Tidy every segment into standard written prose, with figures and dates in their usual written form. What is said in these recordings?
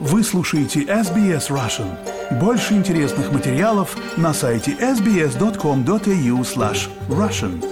Вы слушаете SBS Russian. Больше интересных материалов на сайте sbs.com.au/russian.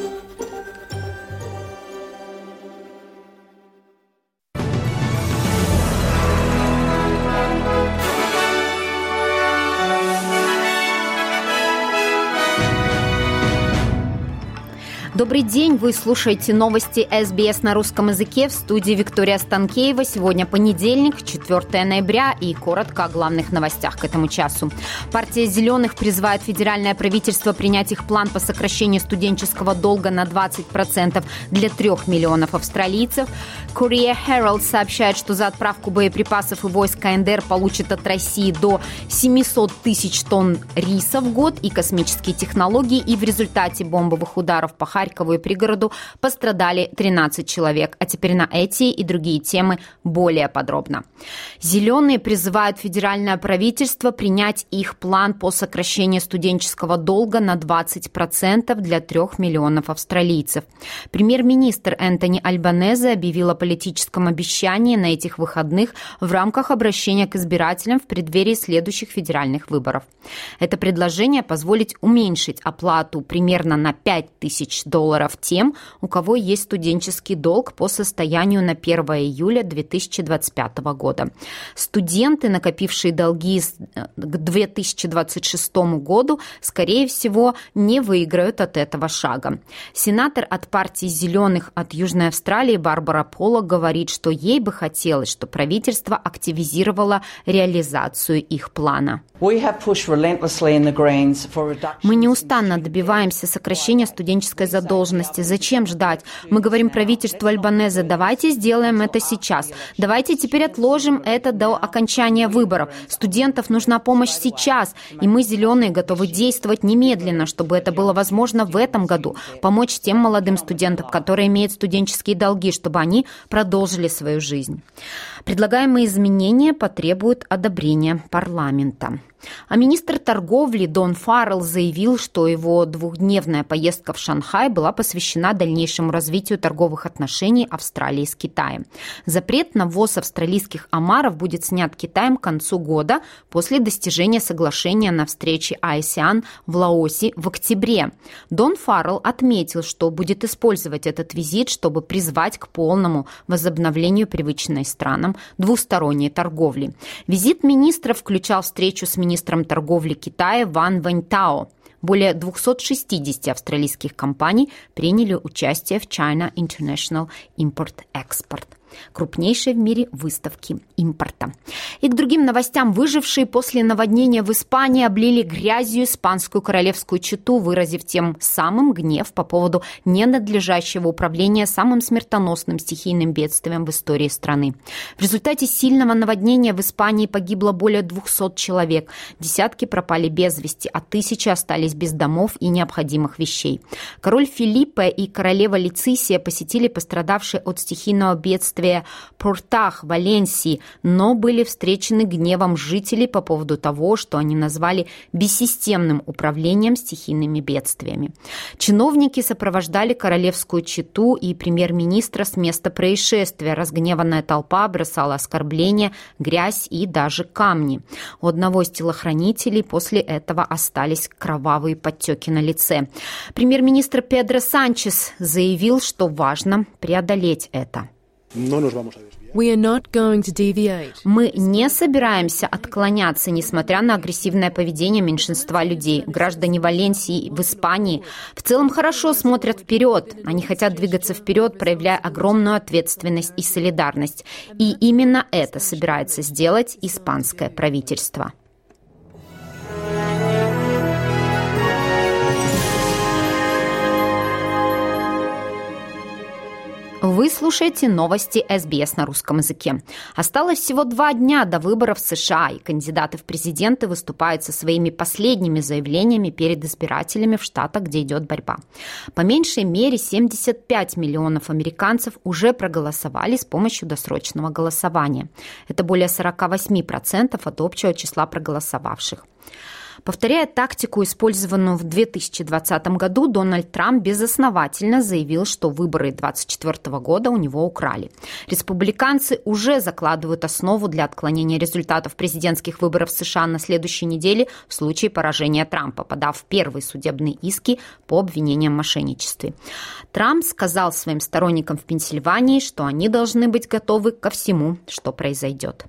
Добрый день, вы слушаете новости СБС на русском языке, в студии Виктория Станкеева. Сегодня понедельник, 4 ноября, и коротко о главных новостях к этому часу. Партия «Зеленых» призывает федеральное правительство принять их план по сокращению студенческого долга на 20% для 3 миллионов австралийцев. Courier Herald сообщает, что за отправку боеприпасов и войск КНДР получат от России до 700 тысяч тонн риса в год и космические технологии, и в результате бомбовых ударов по Харькову и пригороду пострадали 13 человек. А теперь на эти и другие темы более подробно. «Зеленые» призывают федеральное правительство принять их план по сокращению студенческого долга на 20% для 3 миллионов австралийцев. Премьер-министр Энтони Альбанезе объявил о политическом обещании на этих выходных в рамках обращения к избирателям в преддверии следующих федеральных выборов. Это предложение позволит уменьшить оплату примерно на $5000 тем, у кого есть студенческий долг по состоянию на 1 июля 2025 года. Студенты, накопившие долги к 2026 году, скорее всего, не выиграют от этого шага. Сенатор от партии «Зеленых» от Южной Австралии Барбара Поллок говорит, что ей бы хотелось, чтобы правительство активизировало реализацию их плана. Мы неустанно добиваемся сокращения студенческой задолженности. Зачем ждать? Мы говорим правительству Альбанезе: давайте сделаем это сейчас. Давайте теперь отложим это до окончания выборов. Студентам нужна помощь сейчас, и мы, «Зеленые», готовы действовать немедленно, чтобы это было возможно в этом году. Помочь тем молодым студентам, которые имеют студенческие долги, чтобы они продолжили свою жизнь. Предлагаемые изменения потребуют одобрения парламента. А министр торговли Дон Фаррелл заявил, что его двухдневная поездка в Шанхай была посвящена дальнейшему развитию торговых отношений Австралии с Китаем. Запрет на ввоз австралийских омаров будет снят Китаем к концу года после достижения соглашения на встрече ASEAN в Лаосе в октябре. Дон Фаррелл отметил, что будет использовать этот визит, чтобы призвать к полному возобновлению привычной странам двусторонней торговли. Визит министра включал встречу с министром торговли Китая Ван Вэньтао. Более 260 австралийских компаний приняли участие в China International Import-Export, крупнейшей в мире выставки импорта. И к другим новостям. Выжившие после наводнения в Испании облили грязью испанскую королевскую чету, выразив тем самым гнев по поводу ненадлежащего управления самым смертоносным стихийным бедствием в истории страны. В результате сильного наводнения в Испании погибло более 200 человек, десятки пропали без вести, а тысячи остались без домов и необходимых вещей. Король Филиппе и королева Летисия посетили пострадавшие от стихийного бедствия Портах, Валенсии, но были встречены гневом жителей по поводу того, что они назвали бессистемным управлением стихийными бедствиями. Чиновники сопровождали королевскую чету и премьер-министра с места происшествия. Разгневанная толпа бросала оскорбления, грязь и даже камни. У одного из телохранителей после этого остались кровавые подтеки на лице. Премьер-министр Педро Санчес заявил, что важно преодолеть это. Мы не собираемся отклоняться, несмотря на агрессивное поведение меньшинства людей. Граждане Валенсии в Испании в целом хорошо смотрят вперед. Они хотят двигаться вперед, проявляя огромную ответственность и солидарность. И именно это собирается сделать испанское правительство. Вы слушаете новости СБС на русском языке. Осталось всего 2 дня до выборов в США, и кандидаты в президенты выступают со своими последними заявлениями перед избирателями в штатах, где идет борьба. По меньшей мере 75 миллионов американцев уже проголосовали с помощью досрочного голосования. Это более 48% от общего числа проголосовавших. Повторяя тактику, использованную в 2020 году, Дональд Трамп безосновательно заявил, что выборы 2024 года у него украли. Республиканцы уже закладывают основу для отклонения результатов президентских выборов США на следующей неделе в случае поражения Трампа, подав первые судебные иски по обвинениям в мошенничестве. Трамп сказал своим сторонникам в Пенсильвании, что они должны быть готовы ко всему, что произойдет.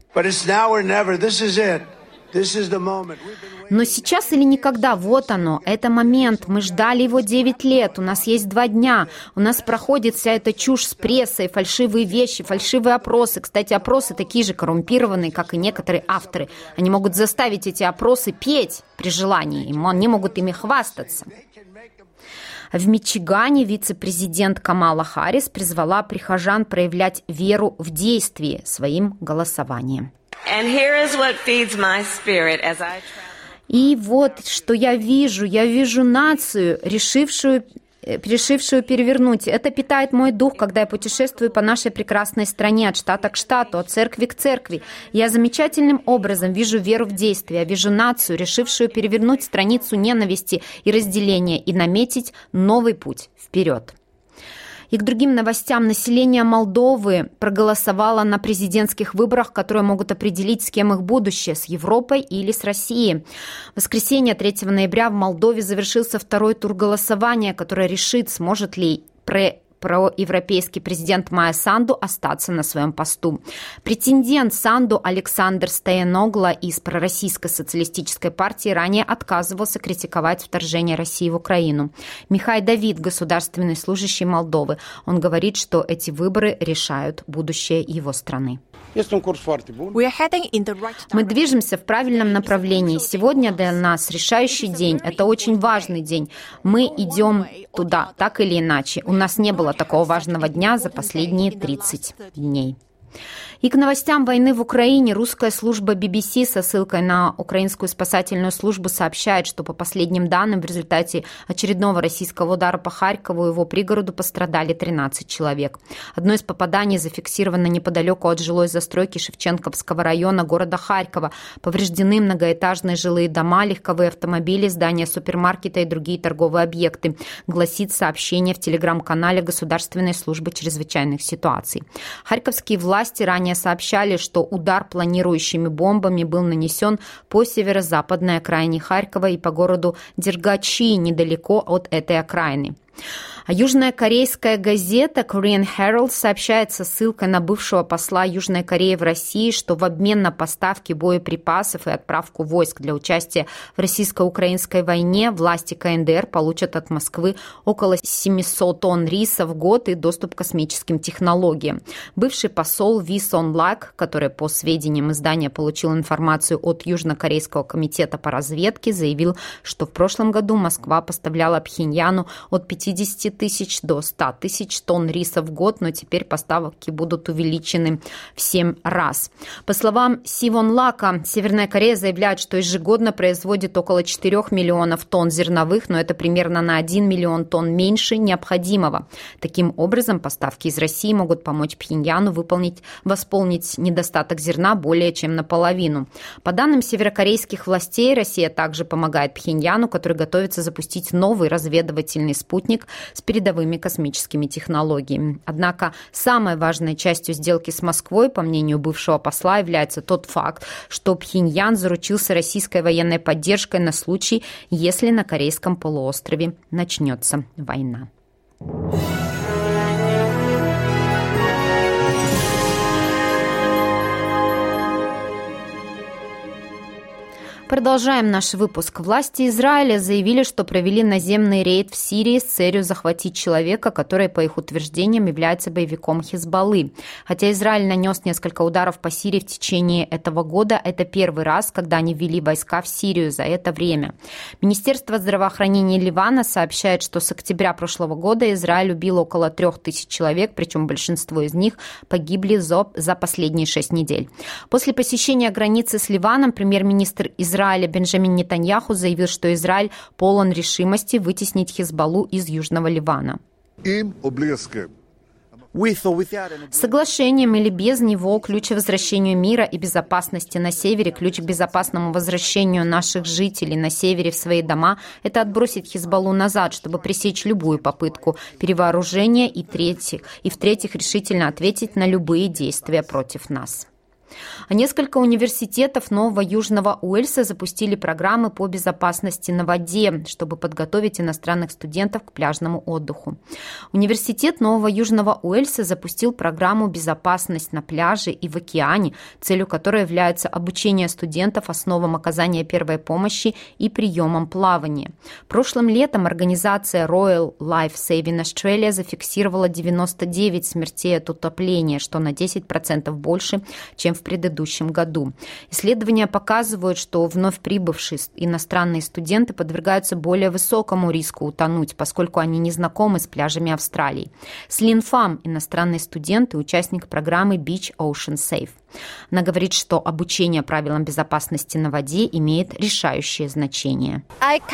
Но сейчас или никогда, вот оно, это момент. Мы ждали его 9 лет, у нас есть 2 дня. У нас проходит вся эта чушь с прессой, фальшивые вещи, фальшивые опросы. Кстати, опросы такие же коррумпированные, как и некоторые авторы. Они могут заставить эти опросы петь при желании, они могут ими хвастаться. В Мичигане вице-президент Камала Харрис призвала прихожан проявлять веру в действие своим голосованием. И вот, что я вижу нацию, решившую перевернуть. Это питает мой дух, когда я путешествую по нашей прекрасной стране, от штата к штату, от церкви к церкви. Я замечательным образом вижу веру в действие, я вижу нацию, решившую перевернуть страницу ненависти и разделения и наметить новый путь вперед. И к другим новостям. Население Молдовы проголосовало на президентских выборах, которые могут определить, с кем их будущее, с Европой или с Россией. В воскресенье 3 ноября в Молдове завершился второй тур голосования, который решит, сможет ли проевропейский президент Майя Санду остаться на своем посту. Претендент Санду Александр Стояногла из пророссийской социалистической партии ранее отказывался критиковать вторжение России в Украину. Михай Давид, государственный служащий Молдовы, он говорит, что эти выборы решают будущее его страны. Мы движемся в правильном направлении. Сегодня для нас решающий день. Это очень важный день. Мы идем туда, так или иначе. У нас не было такого важного дня за последние 30 дней. И к новостям войны в Украине русская служба BBC со ссылкой на украинскую спасательную службу сообщает, что по последним данным в результате очередного российского удара по Харькову и его пригороду пострадали 13 человек. Одно из попаданий зафиксировано неподалеку от жилой застройки Шевченковского района города Харькова. Повреждены многоэтажные жилые дома, легковые автомобили, здания супермаркета и другие торговые объекты, гласит сообщение в телеграм-канале Государственной службы чрезвычайных ситуаций. Харьковские власти ранее сообщали, что удар планирующими бомбами был нанесен по северо-западной окраине Харькова и по городу Дергачи, недалеко от этой окраины. А южная корейская газета Korean Herald сообщает со ссылкой на бывшего посла Южной Кореи в России, что в обмен на поставки боеприпасов и отправку войск для участия в российско-украинской войне власти КНДР получат от Москвы около 700 тонн риса в год и доступ к космическим технологиям. Бывший посол Ви Сон Лак, который, по сведениям издания, получил информацию от Южнокорейского комитета по разведке, заявил, что в прошлом году Москва поставляла Пхеньяну от 50 тысяч до 100 тысяч тонн риса в год, но теперь поставки будут увеличены в 7 раз. По словам Сивон Лака, Северная Корея заявляет, что ежегодно производит около 4 миллионов тонн зерновых, но это примерно на 1 миллион тонн меньше необходимого. Таким образом, поставки из России могут помочь Пхеньяну восполнить недостаток зерна более чем наполовину. По данным северокорейских властей, Россия также помогает Пхеньяну, который готовится запустить новый разведывательный спутник с передовыми космическими технологиями. Однако самой важной частью сделки с Москвой, по мнению бывшего посла, является тот факт, что Пхеньян заручился российской военной поддержкой на случай, если на Корейском полуострове начнется война. Продолжаем наш выпуск. Власти Израиля заявили, что провели наземный рейд в Сирии с целью захватить человека, который, по их утверждениям, является боевиком Хизбаллы. Хотя Израиль нанес несколько ударов по Сирии в течение этого года, это первый раз, когда они ввели войска в Сирию за это время. Министерство здравоохранения Ливана сообщает, что с октября прошлого года Израиль убил около 3000 человек, причем большинство из них погибли за последние 6 недель. После посещения границы с Ливаном премьер-министр Израиля Бенджамин Нетаньяху заявил, что Израиль полон решимости вытеснить Хизбаллу из Южного Ливана. С соглашением или без него ключ к возвращению мира и безопасности на севере, ключ к безопасному возвращению наших жителей на севере в свои дома – это отбросить Хизбаллу назад, чтобы пресечь любую попытку перевооружения и, в-третьих, решительно ответить на любые действия против нас. А несколько университетов Нового Южного Уэльса запустили программы по безопасности на воде, чтобы подготовить иностранных студентов к пляжному отдыху. Университет Нового Южного Уэльса запустил программу «Безопасность на пляже и в океане», целью которой является обучение студентов основам оказания первой помощи и приемам плавания. Прошлым летом организация Royal Life Saving Australia зафиксировала 99 смертей от утопления, что на 10% больше, чем в предыдущем году. Исследования показывают, что вновь прибывшие иностранные студенты подвергаются более высокому риску утонуть, поскольку они не знакомы с пляжами Австралии. Слин Фам, иностранный студент и участник программы Beach Ocean Safe. Она говорит, что обучение правилам безопасности на воде имеет решающее значение.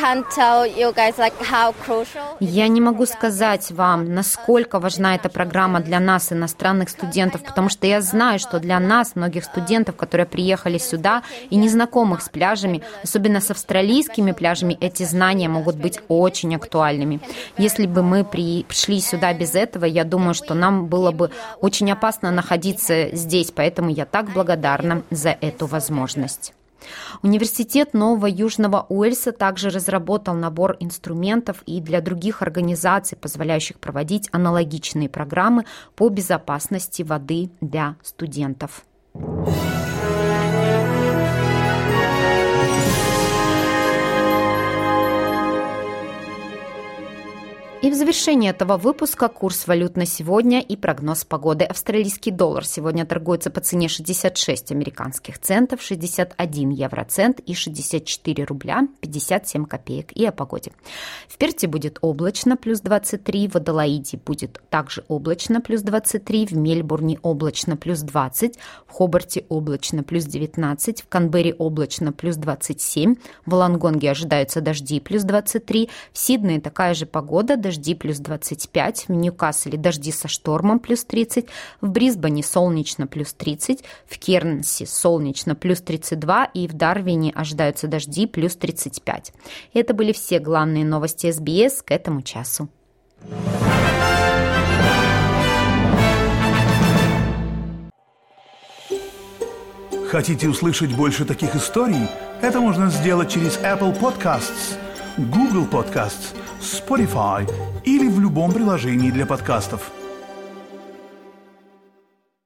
Я не могу сказать вам, насколько важна эта программа для нас, иностранных студентов, потому что я знаю, что для нас, многих студентов, которые приехали сюда и не знакомых с пляжами, особенно с австралийскими пляжами, эти знания могут быть очень актуальными. Если бы мы пришли сюда без этого, я думаю, что нам было бы очень опасно находиться здесь, поэтому я так благодарна за эту возможность. Университет Нового Южного Уэльса также разработал набор инструментов и для других организаций, позволяющих проводить аналогичные программы по безопасности воды для студентов. И в завершении этого выпуска курс валют на сегодня и прогноз погоды. Австралийский доллар сегодня торгуется по цене 66 американских центов, 61 евроцент и 64 рубля 57 копеек. И о погоде. В Перте будет облачно, плюс 23, в Аделаиде будет также облачно, плюс 23, в Мельбурне облачно, плюс 20, в Хобарте облачно, плюс 19, в Канберре облачно, плюс 27, в Волонгонге ожидаются дожди, плюс 23, в Сиднее такая же погода, дожди плюс 25, в Ньюкасле дожди со штормом плюс 30, в Брисбене солнечно плюс 30, в Кернсе солнечно плюс 32 и в Дарвине ожидаются дожди плюс 35. Это были все главные новости СБС к этому часу. Хотите услышать больше таких историй? Это можно сделать через Apple Podcasts, Google Podcasts, Spotify или в любом приложении для подкастов.